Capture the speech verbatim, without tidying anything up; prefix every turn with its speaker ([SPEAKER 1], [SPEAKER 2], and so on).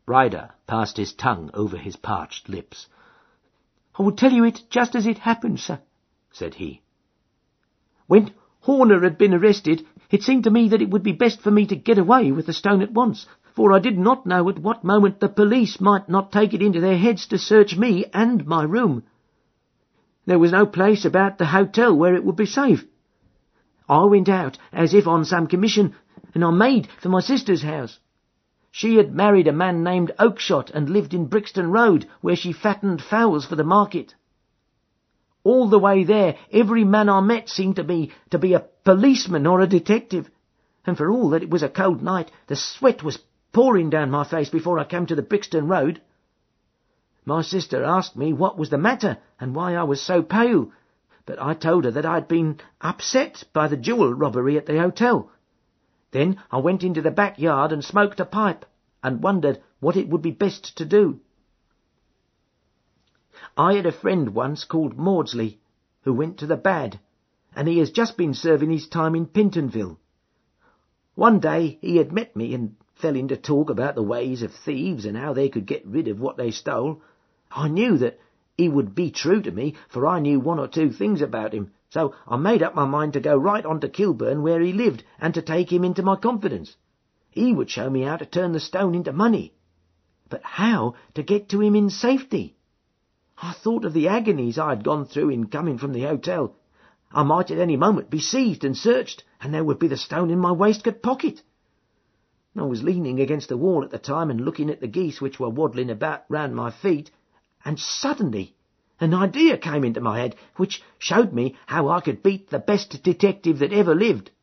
[SPEAKER 1] Ryder passed his tongue over his parched lips. "I will tell you it just as it happened, sir," said he. "When Horner had been arrested, it seemed to me that it would be best for me to get away with the stone at once, for I did not know at what moment the police might not take it into their heads to search me and my room. There was no place about the hotel where it would be safe. I went out as if on some commission, and I made for my sister's house. She had married a man named Oakshott and lived in Brixton Road, where she fattened fowls for the market. All the way there, every man I met seemed to me to be a policeman or a detective, and for all that it was a cold night, the sweat was pouring down my face before I came to the Brixton Road. My sister asked me what was the matter and why I was so pale, but I told her that I had been upset by the jewel robbery at the hotel. Then I went into the backyard and smoked a pipe, and wondered what it would be best to do. I had a friend once called Maudsley, who went to the bad, and he has just been serving his time in Pentonville. One day he had met me and fell into talk about the ways of thieves and how they could get rid of what they stole. I knew that he would be true to me, for I knew one or two things about him, so I made up my mind to go right on to Kilburn where he lived and to take him into my confidence. He would show me how to turn the stone into money, but how to get to him in safety. I thought of the agonies I had gone through in coming from the hotel. I might at any moment be seized and searched, and there would be the stone in my waistcoat pocket. I was leaning against the wall at the time and looking at the geese which were waddling about round my feet, and suddenly an idea came into my head which showed me how I could beat the best detective that ever lived.